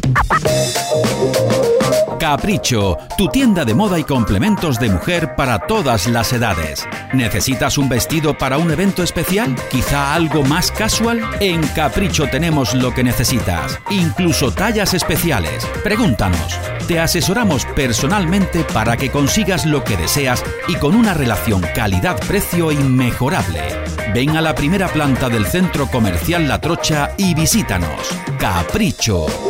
Capricho, tu tienda de moda y complementos de mujer para todas las edades. ¿Necesitas un vestido para un evento especial? ¿Quizá algo más casual? En Capricho tenemos lo que necesitas, incluso tallas especiales. Pregúntanos. Te asesoramos personalmente para que consigas lo que deseas y con una relación calidad-precio inmejorable. Ven a la primera planta del Centro Comercial La Trocha y visítanos. Capricho.